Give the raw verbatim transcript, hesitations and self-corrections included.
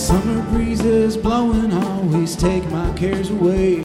Summer breezes blowing always take my cares away.